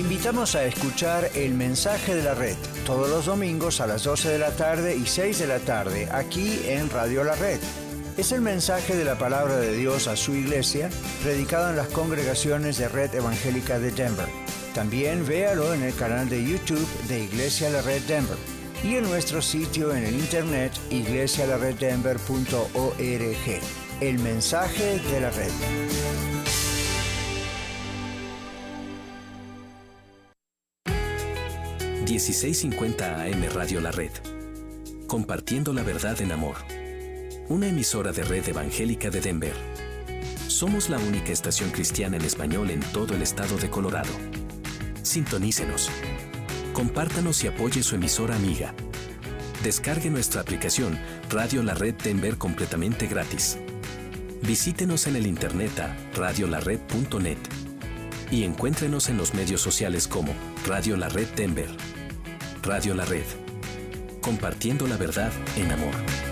invitamos a escuchar El Mensaje de la Red todos los domingos a las 12 de la tarde y 6 de la tarde aquí en Radio La Red. Es el mensaje de la palabra de Dios a su iglesia, predicado en las congregaciones de Red Evangélica de Denver. También véalo en el canal de YouTube de Iglesia La Red Denver y en nuestro sitio en el internet iglesialareddenver.org. El mensaje de la red. $16.50 AM Radio La Red. Compartiendo la verdad en amor. Una emisora de Red Evangélica de Denver. Somos la única estación cristiana en español en todo el estado de Colorado. Sintonícenos. Compártanos y apoye su emisora amiga. Descargue nuestra aplicación Radio La Red Denver completamente gratis. Visítenos en el internet a radiolared.net y encuéntrenos en los medios sociales como Radio La Red Denver. Radio La Red. Compartiendo la verdad en amor.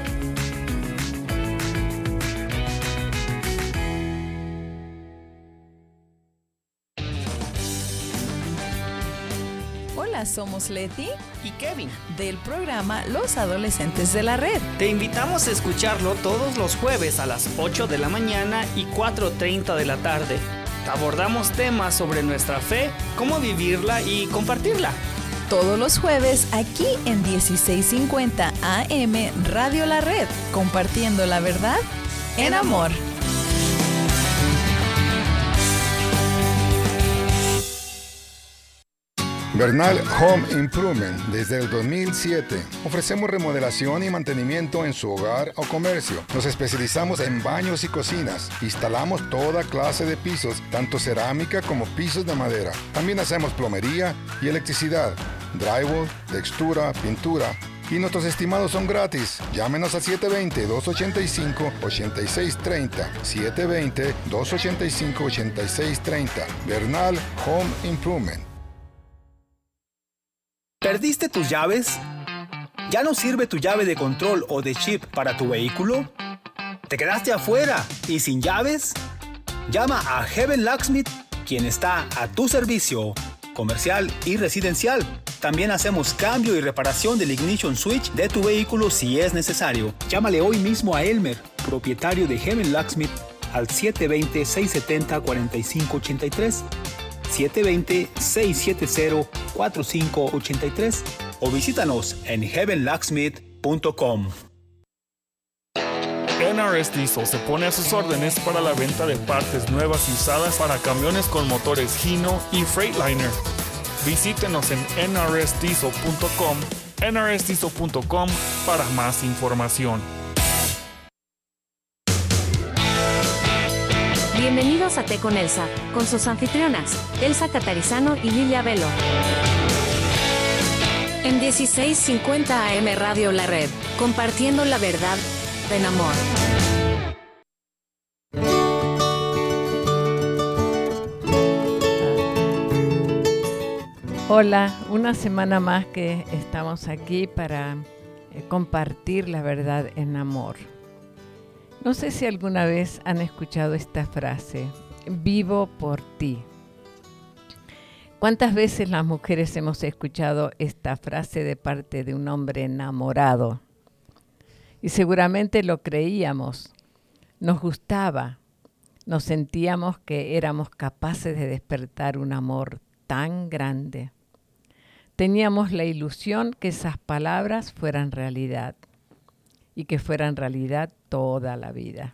Somos Leti y Kevin del programa Los Adolescentes de la Red. Te invitamos a escucharlo todos los jueves a las 8 de la mañana y 4:30 de la tarde. Abordamos temas sobre nuestra fe, cómo vivirla y compartirla. Todos los jueves aquí en 1650 AM Radio La Red, compartiendo la verdad en amor. Bernal Home Improvement. Desde el 2007 ofrecemos remodelación y mantenimiento en su hogar o comercio. Nos especializamos en baños y cocinas. Instalamos toda clase de pisos, tanto cerámica como pisos de madera. También hacemos plomería y electricidad, drywall, textura, pintura. Y nuestros estimados son gratis. Llámenos a 720-285-8630. 720-285-8630. Bernal Home Improvement. ¿Perdiste tus llaves? ¿Ya no sirve tu llave de control o de chip para tu vehículo? ¿Te quedaste afuera y sin llaves? Llama a Heaven Locksmith, quien está a tu servicio, comercial y residencial. También hacemos cambio y reparación del ignition switch de tu vehículo si es necesario. Llámale hoy mismo a Elmer, propietario de Heaven Locksmith, al 720-670-4583. 720-670-4583 o visítanos en heavenlocksmith.com. NRS Diesel se pone a sus órdenes para la venta de partes nuevas y usadas para camiones con motores Hino y Freightliner. Visítenos en nrsdiesel.com, nrsdiesel.com para más información. Bienvenidos a Té con Elsa, con sus anfitrionas, Elsa Catarizano y Lilia Velo. En 1650 AM Radio La Red, compartiendo la verdad en amor. Hola, una semana más que estamos aquí para compartir la verdad en amor. No sé si alguna vez han escuchado esta frase, vivo por ti. ¿Cuántas veces las mujeres hemos escuchado esta frase de parte de un hombre enamorado? Y seguramente lo creíamos, nos gustaba, nos sentíamos que éramos capaces de despertar un amor tan grande. Teníamos la ilusión que esas palabras fueran realidad. Y que fuera en realidad toda la vida.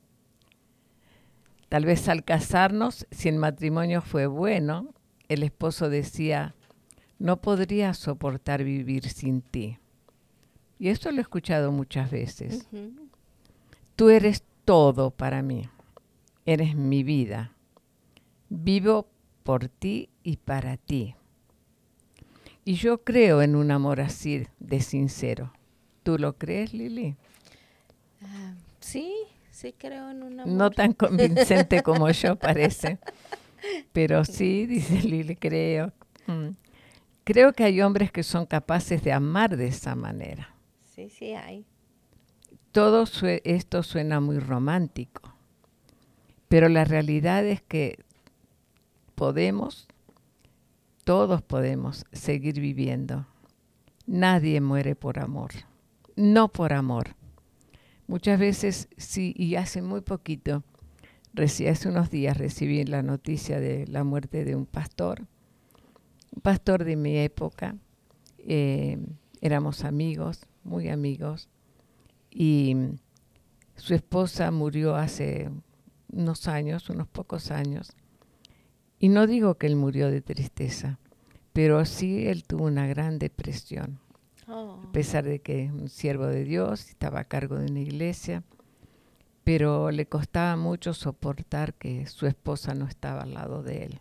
Tal vez al casarnos, si el matrimonio fue bueno, el esposo decía, no podría soportar vivir sin ti. Y esto lo he escuchado muchas veces. Uh-huh. Tú eres todo para mí, eres mi vida. Vivo por ti y para ti. Y yo creo en un amor así de sincero. ¿Tú lo crees, Lili? Sí creo en un amor. No tan convincente como yo parece. Pero sí, dice Lili, creo. Creo que hay hombres que son capaces de amar de esa manera. Sí hay. Todo esto suena muy romántico. Pero la realidad es que podemos todos podemos seguir viviendo. Nadie muere por amor, no por amor. Muchas veces, sí, y hace muy poquito, hace unos días recibí la noticia de la muerte de un pastor de mi época. Éramos amigos, muy amigos, y su esposa murió hace unos años, unos pocos años. Y no digo que él murió de tristeza, pero sí él tuvo una gran depresión. A pesar de que un siervo de Dios, estaba a cargo de una iglesia, pero le costaba mucho soportar que su esposa no estaba al lado de él.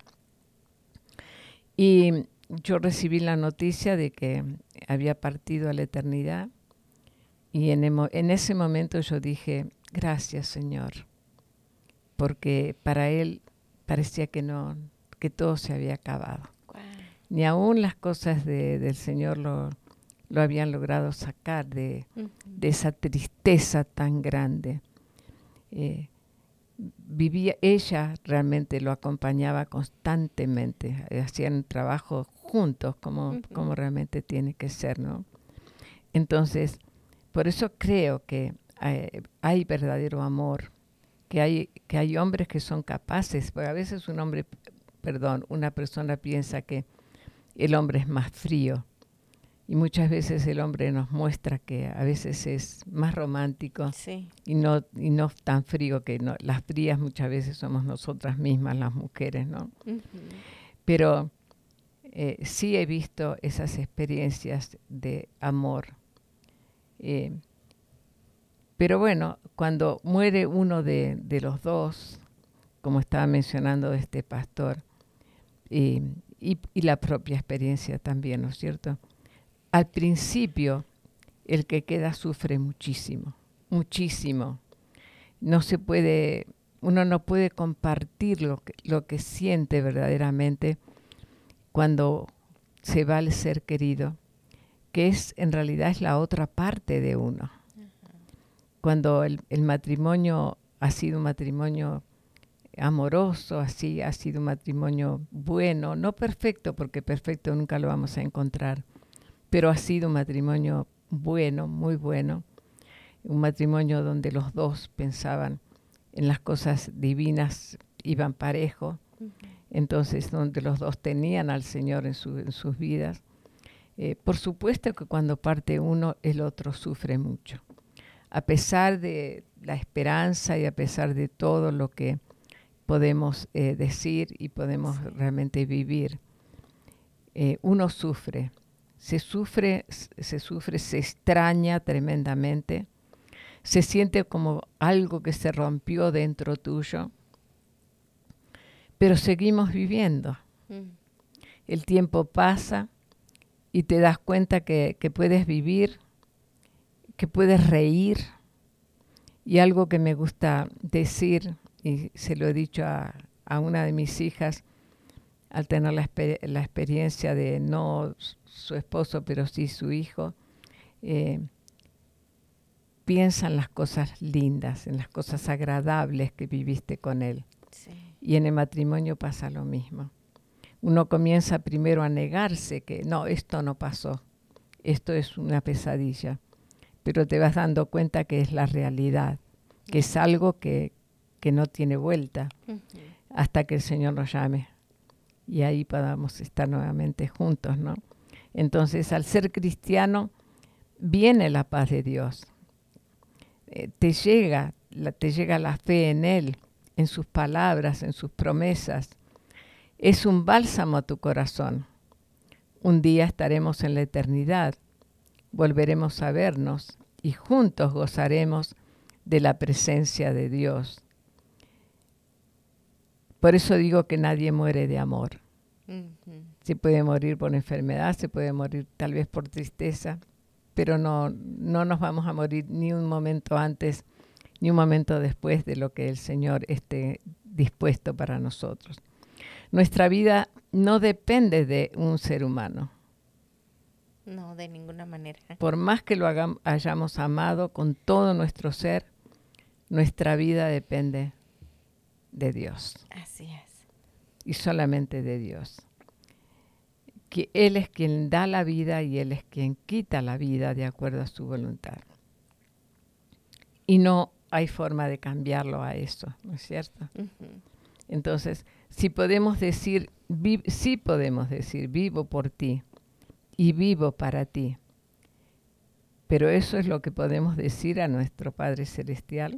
Y yo recibí la noticia de que había partido a la eternidad, y en ese momento yo dije, gracias Señor, porque para él parecía que todo se había acabado. Wow. Ni aún las cosas del Señor lo habían logrado sacar de esa tristeza tan grande. Ella realmente lo acompañaba constantemente, hacían trabajo juntos como realmente tiene que ser, ¿no? Entonces, por eso creo que hay verdadero amor, que hay hombres que son capaces, porque a veces una persona piensa que el hombre es más frío, y muchas veces el hombre nos muestra que a veces es más romántico, sí, y no tan frío, que no, las frías muchas veces somos nosotras mismas, las mujeres, ¿no? Pero sí he visto esas experiencias de amor. Pero bueno, cuando muere uno de los dos, como estaba mencionando este pastor, y la propia experiencia también, ¿no es cierto? Al principio, el que queda sufre muchísimo, muchísimo. Uno no puede compartir lo que siente verdaderamente cuando se va el ser querido, que en realidad es la otra parte de uno. Cuando el matrimonio ha sido un matrimonio amoroso, ha sido un matrimonio bueno, no perfecto, porque perfecto nunca lo vamos a encontrar, pero ha sido un matrimonio bueno, muy bueno, un matrimonio donde los dos pensaban en las cosas divinas, iban parejo, entonces donde los dos tenían al Señor en sus vidas. Por supuesto que cuando parte uno, el otro sufre mucho. A pesar de la esperanza y a pesar de todo lo que podemos decir y podemos realmente vivir, uno sufre. Se sufre, se extraña tremendamente, se siente como algo que se rompió dentro tuyo, pero seguimos viviendo. El tiempo pasa y te das cuenta que puedes vivir, que puedes reír. Y algo que me gusta decir, y se lo he dicho a una de mis hijas, al tener la experiencia de no su esposo, pero sí su hijo, piensa en las cosas lindas, en las cosas agradables que viviste con él. Sí. Y en el matrimonio pasa lo mismo. Uno comienza primero a negarse que no, esto no pasó, esto es una pesadilla, pero te vas dando cuenta que es la realidad, que es algo que no tiene vuelta hasta que el Señor nos llame y ahí podamos estar nuevamente juntos, ¿no? Entonces, al ser cristiano, viene la paz de Dios. Te llega la fe en Él, en sus palabras, en sus promesas. Es un bálsamo a tu corazón. Un día estaremos en la eternidad, volveremos a vernos y juntos gozaremos de la presencia de Dios. Por eso digo que nadie muere de amor. Se puede morir por enfermedad, se puede morir tal vez por tristeza, pero no nos vamos a morir ni un momento antes ni un momento después de lo que el Señor esté dispuesto para nosotros. Nuestra vida no depende de un ser humano. No, de ninguna manera. Por más que lo hayamos amado con todo nuestro ser, nuestra vida depende de Dios. Así es. Y solamente de Dios. que Él es quien da la vida y Él es quien quita la vida de acuerdo a su voluntad. Y no hay forma de cambiarlo a eso, ¿no es cierto? Ujú. Entonces, sí podemos decir vivo por ti y vivo para ti. Pero eso es lo que podemos decir a nuestro Padre Celestial.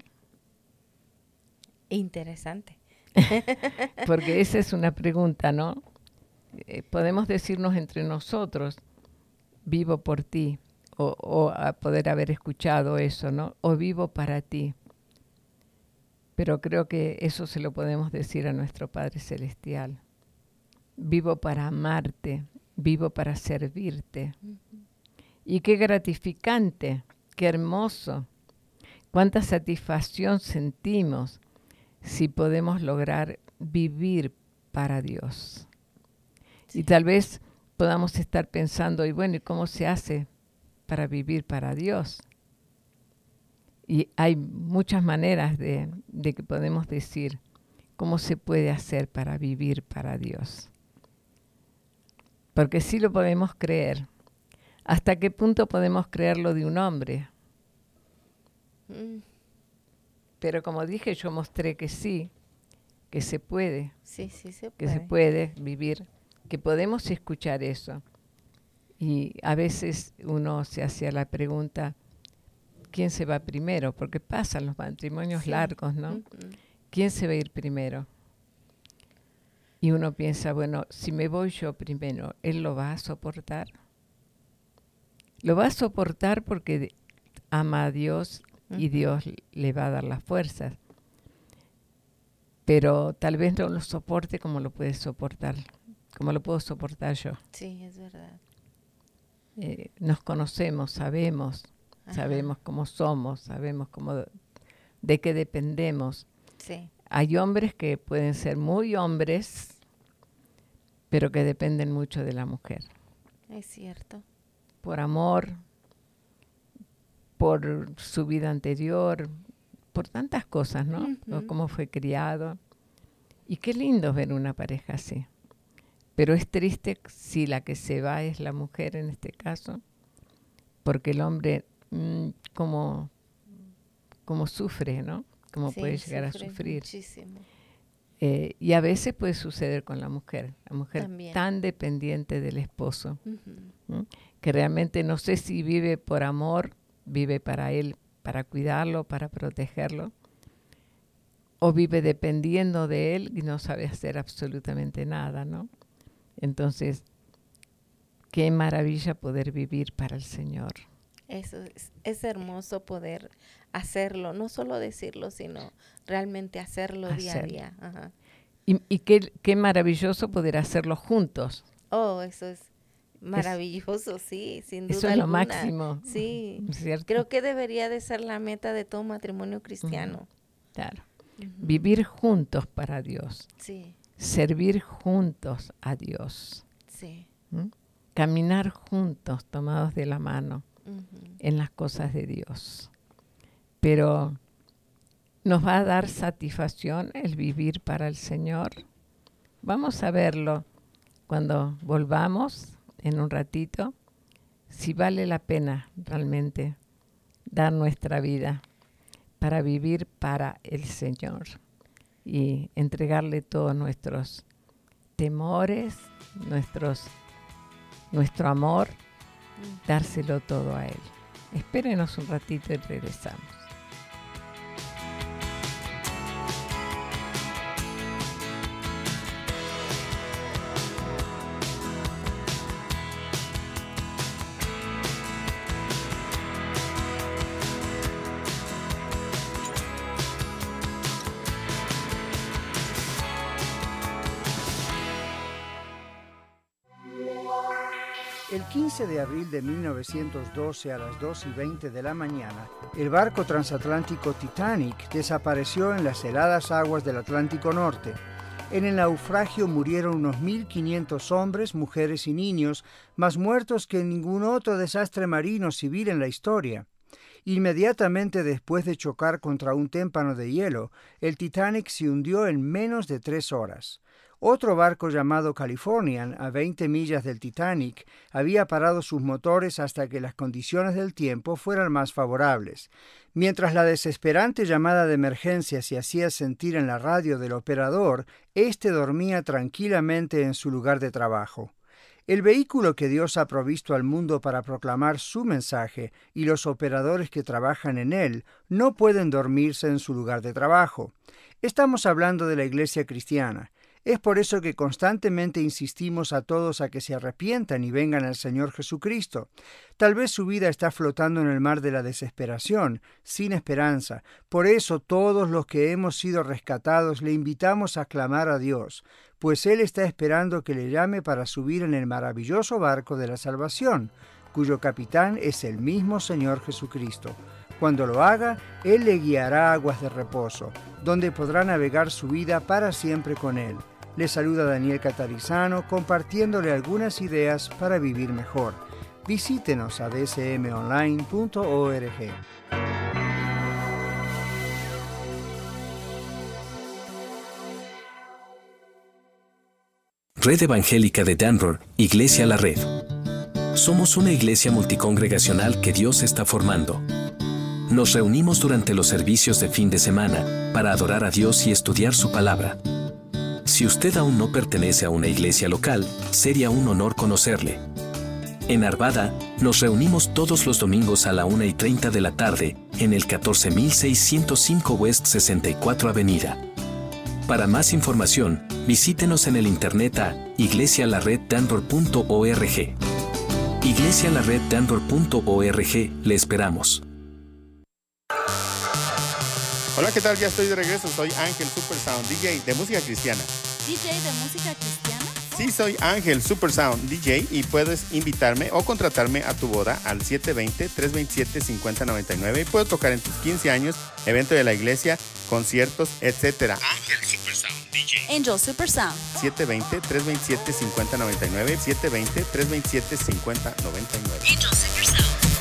Interesante. Porque esa es una pregunta, ¿no? Podemos decirnos entre nosotros, vivo por ti, o a poder haber escuchado eso, ¿no? O vivo para ti. Pero creo que eso se lo podemos decir a nuestro Padre Celestial. Vivo para amarte, vivo para servirte. Y qué gratificante, qué hermoso, cuánta satisfacción sentimos si podemos lograr vivir para Dios. Sí. Y tal vez podamos estar pensando, y bueno, ¿y cómo se hace para vivir para Dios? Y hay muchas maneras de que podemos decir cómo se puede hacer para vivir para Dios. Porque sí lo podemos creer. ¿Hasta qué punto podemos creerlo de un hombre? Pero como dije, yo mostré que sí, que se puede. Sí, sí se puede. Que se puede vivir, que podemos escuchar eso. Y a veces uno se hacía la pregunta, ¿quién se va primero? Porque pasan los matrimonios largos, ¿no? Uh-huh. ¿Quién se va a ir primero? Y uno piensa, bueno, si me voy yo primero, ¿él lo va a soportar? Lo va a soportar porque ama a Dios y Dios le va a dar las fuerzas. Pero tal vez no lo soporte como lo puede soportar, como lo puedo soportar yo. Sí, es verdad. Nos conocemos, sabemos cómo somos, sabemos de qué dependemos. Sí. Hay hombres que pueden ser muy hombres, pero que dependen mucho de la mujer. Es cierto. Por amor, por su vida anterior, por tantas cosas, ¿no? Uh-huh. O cómo fue criado. Y qué lindo ver una pareja así. Pero es triste si la que se va es la mujer en este caso, porque el hombre como sufre, ¿no? Como sí, puede llegar a sufrir. Muchísimo. Y a veces puede suceder con la mujer también. Tan dependiente del esposo, Uh-huh. Que realmente no sé si vive por amor, vive para él, para cuidarlo, para protegerlo, o vive dependiendo de él y no sabe hacer absolutamente nada, ¿no? Entonces, qué maravilla poder vivir para el Señor. Eso es hermoso poder hacerlo, no solo decirlo, sino realmente hacerlo día a día. Ajá. Y qué maravilloso poder hacerlo juntos. Oh, eso es maravilloso, sí, sin duda eso es alguna. Lo máximo. Sí, ¿cierto? Creo que debería de ser la meta de todo matrimonio cristiano. Claro. Uh-huh. Vivir juntos para Dios. Sí. Servir juntos a Dios. Sí. Caminar juntos, tomados de la mano, uh-huh, en las cosas de Dios. Pero ¿nos va a dar satisfacción el vivir para el Señor? Vamos a verlo cuando volvamos en un ratito, si vale la pena realmente dar nuestra vida para vivir para el Señor y entregarle todos nuestros temores, nuestro amor, dárselo todo a Él. Espérenos un ratito y regresamos. El 15 de abril de 1912 a las 2:20 de la mañana, el barco transatlántico Titanic desapareció en las heladas aguas del Atlántico Norte. En el naufragio murieron unos 1.500 hombres, mujeres y niños, más muertos que en ningún otro desastre marino civil en la historia. Inmediatamente después de chocar contra un témpano de hielo, el Titanic se hundió en menos de 3 horas. Otro barco llamado Californian, a 20 millas del Titanic, había parado sus motores hasta que las condiciones del tiempo fueran más favorables. Mientras la desesperante llamada de emergencia se hacía sentir en la radio del operador, éste dormía tranquilamente en su lugar de trabajo. El vehículo que Dios ha provisto al mundo para proclamar su mensaje y los operadores que trabajan en él no pueden dormirse en su lugar de trabajo. Estamos hablando de la iglesia cristiana. Es por eso que constantemente insistimos a todos a que se arrepientan y vengan al Señor Jesucristo. Tal vez su vida está flotando en el mar de la desesperación, sin esperanza. Por eso todos los que hemos sido rescatados le invitamos a clamar a Dios, pues Él está esperando que le llame para subir en el maravilloso barco de la salvación, cuyo capitán es el mismo Señor Jesucristo. Cuando lo haga, Él le guiará a aguas de reposo, donde podrá navegar su vida para siempre con Él. Le saluda Daniel Catarizano, compartiéndole algunas ideas para vivir mejor. Visítenos a dsmonline.org. Red Evangélica de Denver, Iglesia La Red. Somos una iglesia multicongregacional que Dios está formando. Nos reunimos durante los servicios de fin de semana para adorar a Dios y estudiar su palabra. Si usted aún no pertenece a una iglesia local, sería un honor conocerle. En Arvada, nos reunimos todos los domingos a la 1:30 de la tarde, en el 14605 West 64 Avenida. Para más información, visítenos en el internet a iglesialareddenver.org. iglesialareddenver.org, le esperamos. Hola, ¿qué tal? Ya estoy de regreso. Soy Ángel Supersound, DJ de música cristiana. ¿DJ de música cristiana? Sí, soy Ángel Supersound, DJ, y puedes invitarme o contratarme a tu boda al 720-327-5099 y puedo tocar en tus 15 años, evento de la iglesia, conciertos, etc. Ángel Supersound, DJ. Angel Supersound. 720-327-5099, 720-327-5099. Angel Supersound.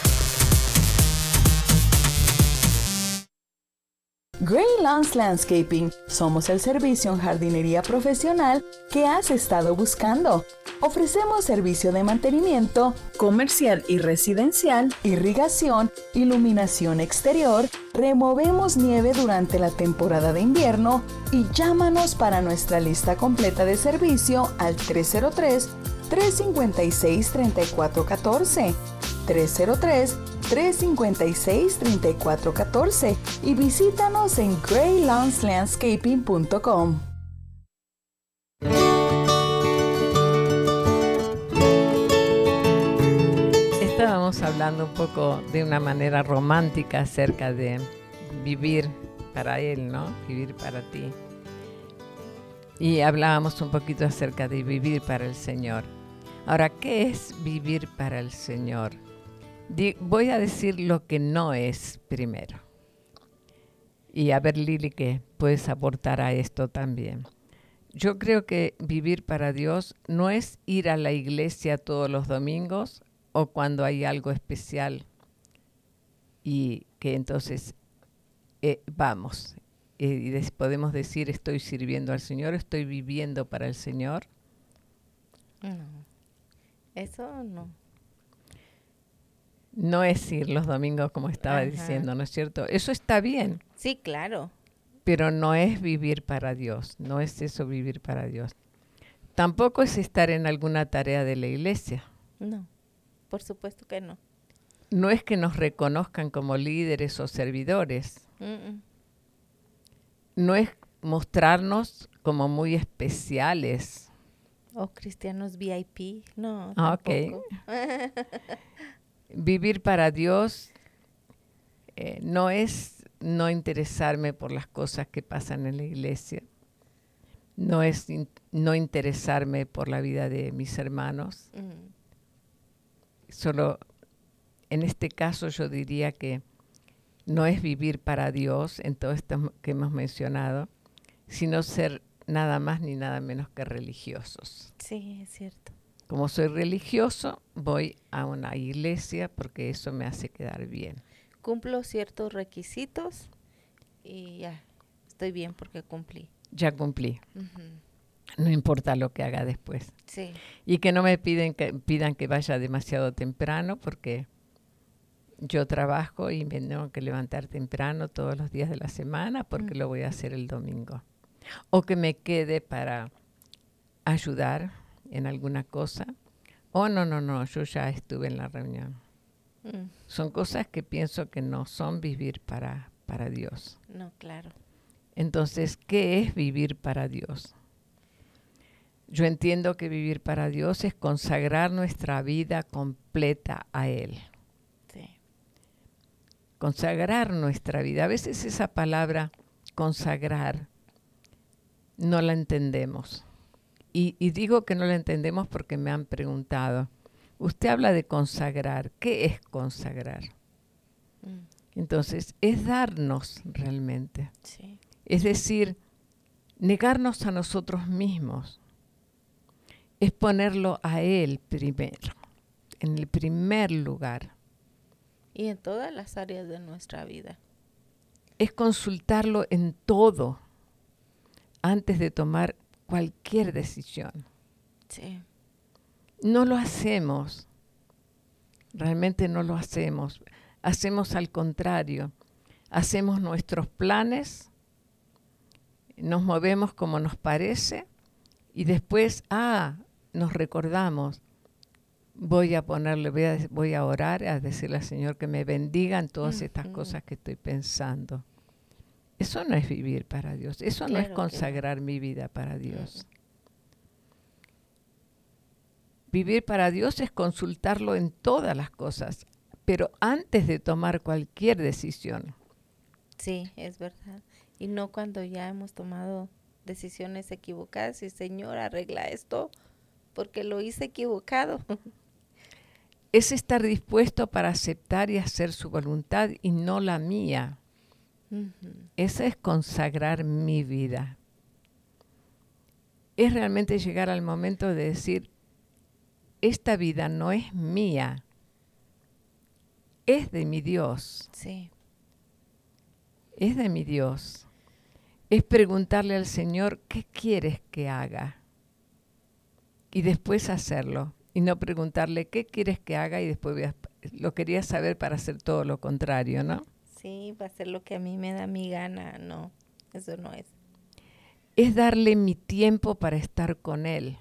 Gray Lawns Landscaping. Somos el servicio en jardinería profesional que has estado buscando. Ofrecemos servicio de mantenimiento, comercial y residencial, irrigación, iluminación exterior, removemos nieve durante la temporada de invierno y llámanos para nuestra lista completa de servicio al 303-356-3414. 303-356-3414 y visítanos en graylawnslandscaping.com. Estábamos hablando un poco de una manera romántica acerca de vivir para Él, ¿no? Vivir para ti. Y hablábamos un poquito acerca de vivir para el Señor. Ahora, ¿qué es vivir para el Señor? Voy a decir lo que no es primero. Y a ver, Lili, ¿qué puedes aportar a esto también? Yo creo que vivir para Dios no es ir a la iglesia todos los domingos o cuando hay algo especial y que entonces vamos. Y podemos decir, estoy sirviendo al Señor, estoy viviendo para el Señor. No, eso no. No es ir los domingos como estaba diciendo, ¿no es cierto? Eso está bien. Sí, claro. Pero no es vivir para Dios, no es eso vivir para Dios. Tampoco es estar en alguna tarea de la iglesia. No, por supuesto que no. No es que nos reconozcan como líderes o servidores. No es mostrarnos como muy especiales. O cristianos VIP, no, tampoco. Vivir para Dios no es no interesarme por las cosas que pasan en la iglesia. No es no interesarme por la vida de mis hermanos. Solo en este caso yo diría que no es vivir para Dios en todo esto que hemos mencionado, sino ser nada más ni nada menos que religiosos. Sí, es cierto. Como soy religioso, voy a una iglesia porque eso me hace quedar bien. Cumplo ciertos requisitos y ya estoy bien porque cumplí. Ya cumplí. no importa lo que haga después. Sí. Y que no me pidan que vaya demasiado temprano, porque yo trabajo y me tengo que levantar temprano todos los días de la semana, porque lo voy a hacer el domingo. O que me quede para ayudar en alguna cosa. O no, yo ya estuve en la reunión. Son cosas que pienso que no son vivir para Dios. No, claro. Entonces, ¿qué es vivir para Dios? Yo entiendo que vivir para Dios es consagrar nuestra vida completa a Él. Sí. Consagrar nuestra vida. A veces esa palabra consagrar no la entendemos. Y digo que no la entendemos porque me han preguntado, usted habla de consagrar, ¿qué es consagrar? Entonces, es darnos realmente. Sí. Es decir, negarnos a nosotros mismos. Es ponerlo a Él primero, en el primer lugar. Y en todas las áreas de nuestra vida. Es consultarlo en todo antes de tomar cualquier decisión. Sí. No lo hacemos, realmente no lo hacemos. Hacemos al contrario, hacemos nuestros planes, nos movemos como nos parece y después, nos recordamos, voy a orar, a decirle al Señor que me bendiga en todas estas cosas que estoy pensando. Eso no es vivir para Dios, eso no es consagrar mi vida para Dios. Vivir para Dios es consultarlo en todas las cosas, pero antes de tomar cualquier decisión. Sí, es verdad. Y no cuando ya hemos tomado decisiones equivocadas y Señor, arregla esto porque lo hice equivocado. Es estar dispuesto para aceptar y hacer su voluntad y no la mía. Eso es consagrar mi vida. Es realmente llegar al momento de decir, esta vida no es mía, es de mi Dios. Sí. Es de mi Dios. Es preguntarle al Señor, ¿qué quieres que haga? Y después hacerlo. Y no preguntarle, ¿qué quieres que haga? Y después lo quería saber para hacer todo lo contrario, ¿no? Sí, va a ser lo que a mí me da mi gana. No, eso no es. Es darle mi tiempo para estar con Él,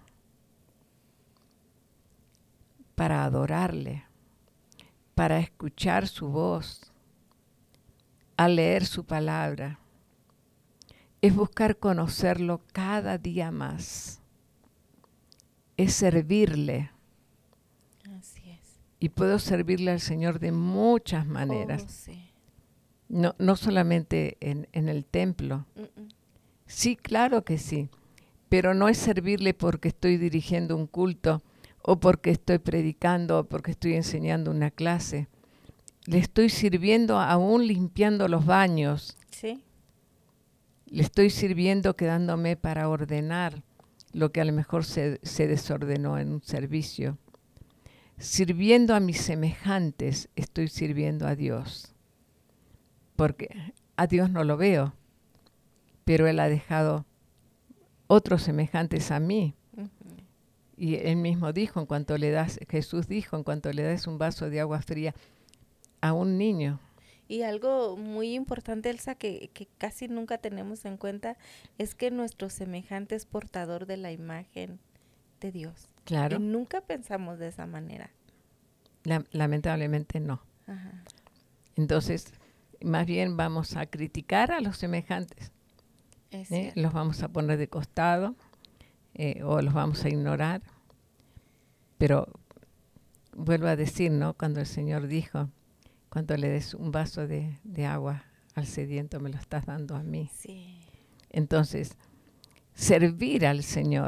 para adorarle, para escuchar su voz, a leer su palabra. Es buscar conocerlo cada día más. Es servirle. Así es. Y puedo servirle al Señor de muchas maneras. Sí. No solamente en el templo. Sí, claro que sí. Pero no es servirle porque estoy dirigiendo un culto o porque estoy predicando o porque estoy enseñando una clase. Le estoy sirviendo aún limpiando los baños. Sí. Le estoy sirviendo quedándome para ordenar lo que a lo mejor se desordenó en un servicio. Sirviendo a mis semejantes, estoy sirviendo a Dios. Porque a Dios no lo veo, pero Él ha dejado otros semejantes a mí. Y Él mismo dijo, Jesús dijo, en cuanto le das un vaso de agua fría a un niño. Y algo muy importante, Elsa, que casi nunca tenemos en cuenta, es que nuestro semejante es portador de la imagen de Dios. Claro. Y nunca pensamos de esa manera. Lamentablemente no. Ajá. Entonces, más bien vamos a criticar a los semejantes. Los vamos a poner de costado o los vamos a ignorar. Pero vuelvo a decir, ¿no? Cuando el Señor dijo, cuando le des un vaso de agua al sediento, me lo estás dando a mí. Sí. Entonces, servir al Señor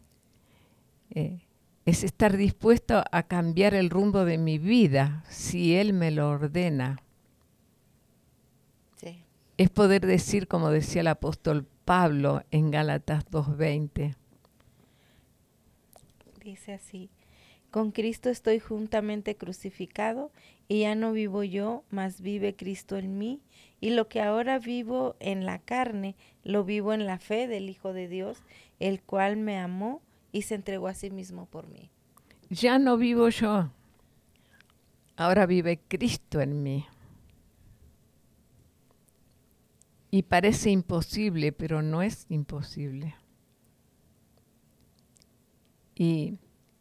es estar dispuesto a cambiar el rumbo de mi vida si Él me lo ordena. Sí. Es poder decir, como decía el apóstol Pablo en Gálatas 2:20. Dice así, Con Cristo estoy juntamente crucificado, y ya no vivo yo, mas vive Cristo en mí. Y lo que ahora vivo en la carne, lo vivo en la fe del Hijo de Dios, el cual me amó y se entregó a sí mismo por mí. Ya no vivo yo, ahora vive Cristo en mí. Y parece imposible, pero no es imposible. Y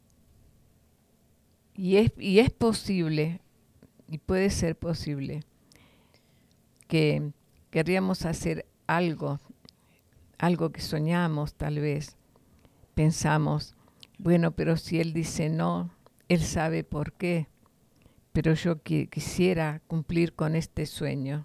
es posible, y puede ser posible, que querríamos hacer algo que soñamos tal vez. Pensamos, bueno, pero si Él dice no, Él sabe por qué. Pero yo quisiera cumplir con este sueño.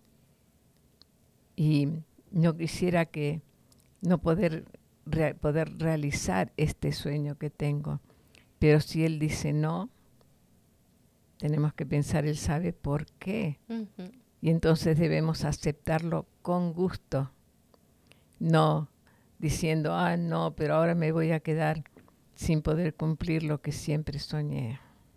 Y no quisiera no poder realizar este sueño que tengo. Pero si Él dice no, tenemos que pensar, Él sabe por qué. Uh-huh. Y entonces debemos aceptarlo con gusto. No diciendo, no, pero ahora me voy a quedar sin poder cumplir lo que siempre soñé.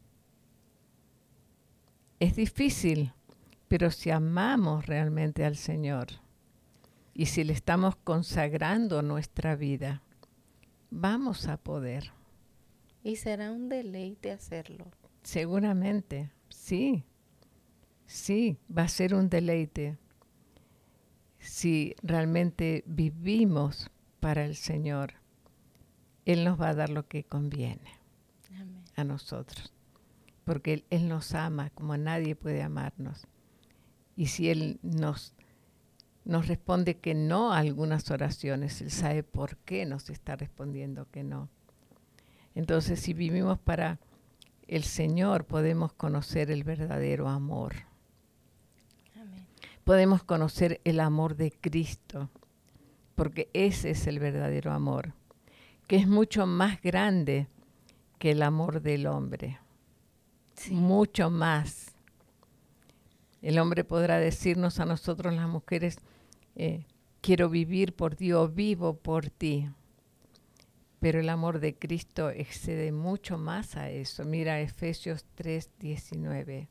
Es difícil, pero si amamos realmente al Señor y si le estamos consagrando nuestra vida, vamos a poder. Y será un deleite hacerlo. Seguramente, sí. Sí, va a ser un deleite si realmente vivimos para el Señor. Él nos va a dar lo que conviene. Amén. A nosotros. Porque Él nos ama como nadie puede amarnos. Y si Él nos responde que no a algunas oraciones, Él sabe por qué nos está respondiendo que no. Entonces, si vivimos para el Señor, podemos conocer el verdadero amor. Amén. Podemos conocer el amor de Cristo, porque ese es el verdadero amor, que es mucho más grande que el amor del hombre. Sí. Mucho más. El hombre podrá decirnos a nosotros las mujeres, quiero vivir por ti o vivo por ti. Pero el amor de Cristo excede mucho más a eso. Mira Efesios 3:19.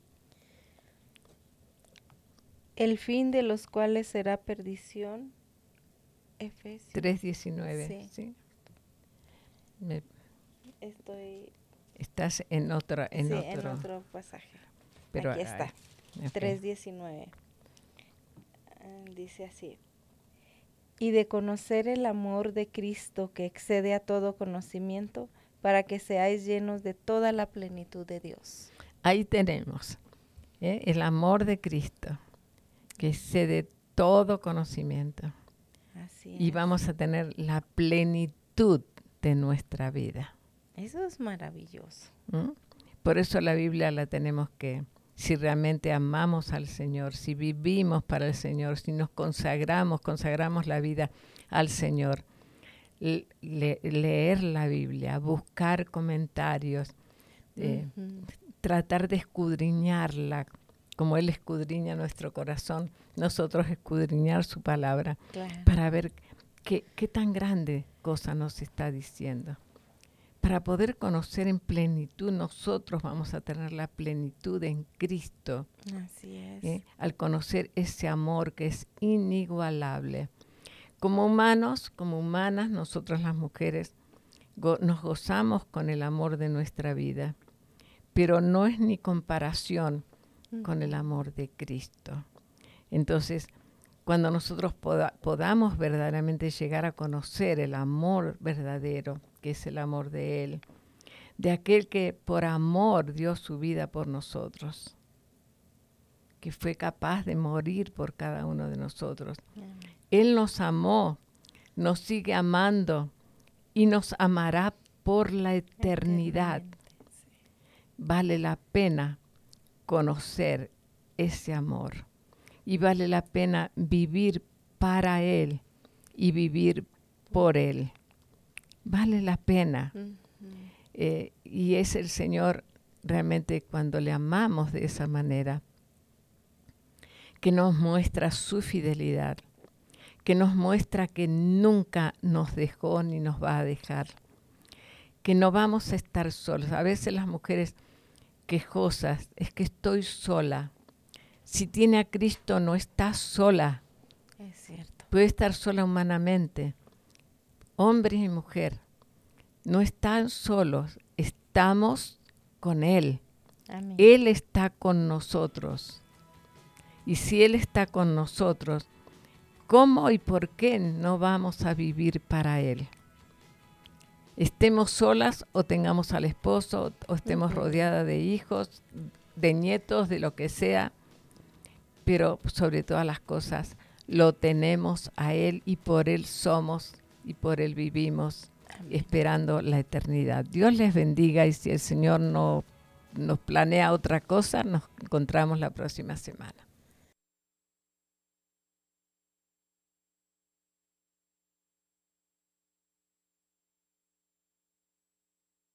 El fin de los cuales será perdición. Efesios 3:19. ¿Sí? Estás en otro. En otro pasaje. Pero aquí está. Okay. 3:19. Dice así. Y de conocer el amor de Cristo que excede a todo conocimiento, para que seáis llenos de toda la plenitud de Dios. Ahí tenemos el amor de Cristo que excede todo conocimiento. Así es. Y vamos a tener la plenitud de nuestra vida. Eso es maravilloso. Por eso la Biblia la tenemos que, si realmente amamos al Señor, si vivimos para el Señor, si nos consagramos la vida al Señor, leer la Biblia, buscar comentarios, tratar de escudriñarla, como Él escudriña nuestro corazón, nosotros escudriñar su palabra, claro, para ver qué tan grande cosa nos está diciendo. Para poder conocer en plenitud, nosotros vamos a tener la plenitud en Cristo. Así es. Al conocer ese amor que es inigualable. Como humanos, como humanas, nosotros las mujeres nos gozamos con el amor de nuestra vida, pero no es ni comparación con el amor de Cristo. Entonces, cuando nosotros podamos verdaderamente llegar a conocer el amor verdadero, que es el amor de Él, de aquel que por amor dio su vida por nosotros, que fue capaz de morir por cada uno de nosotros. Él nos amó, nos sigue amando y nos amará por la eternidad. Vale la pena conocer ese amor y vale la pena vivir para Él y vivir por Él. Vale la pena. Y es el Señor realmente cuando le amamos de esa manera, que nos muestra su fidelidad, que nos muestra que nunca nos dejó ni nos va a dejar, que no vamos a estar solos. A veces las mujeres quejosas, es que estoy sola. Si tiene a Cristo no está sola. Es cierto. Puede estar sola humanamente. Hombre y mujer no están solos, estamos con Él. Amén. Él está con nosotros. Y si Él está con nosotros, ¿cómo y por qué no vamos a vivir para Él? Estemos solas o tengamos al esposo o estemos rodeadas de hijos, de nietos, de lo que sea, pero sobre todas las cosas lo tenemos a Él y por Él somos y por Él vivimos. Amén. Esperando la eternidad. Dios les bendiga y si el Señor no nos planea otra cosa, nos encontramos la próxima semana.